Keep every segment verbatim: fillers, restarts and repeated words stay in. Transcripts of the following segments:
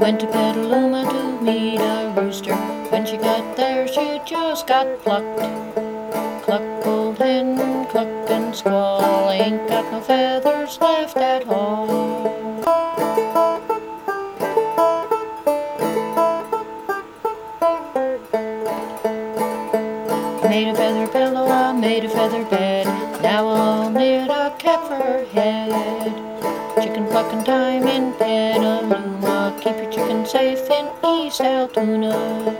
Went to Petaluma to meet a rooster. When she got there, she just got plucked. Cluck, old hen, cluck and squall, ain't got no feathers left at all. Made a feather pillow, I made a feather bed. Now I'll knit a cap for her head. Chicken plucking time in Petaluma. Keep your chicken safe in East Altoona.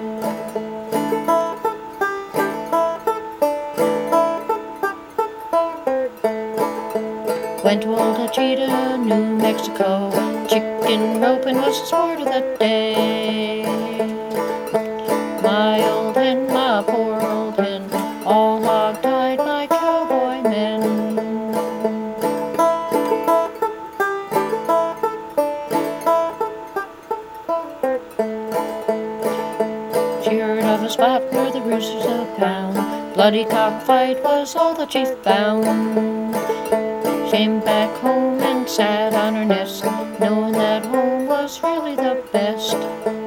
Went to Old Hachita, New Mexico. Chicken roping was the sport of that day. My old hen, my poor old hen, all hog-tied my cowboy men. She heard of a spot where the roosters abound. Bloody cockfight was all that she found. She came back home and sat on her nest, knowing that home was really the best.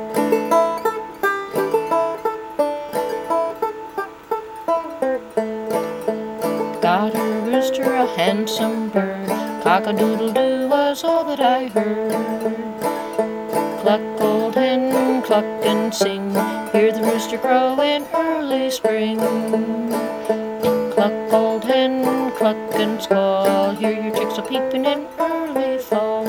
Got her rooster a handsome bird. Cock-a-doodle-doo was all that I heard. Cluck, old hen, cluck and sing. Hear the rooster crow in early spring. Cluck, old hen, cluck and squall. Hear your chicks a peeping in early fall.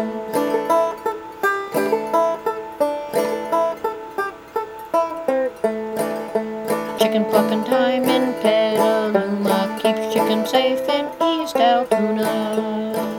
Chicken plucking time in Petaluma. Keep your chicken safe in East Altoona.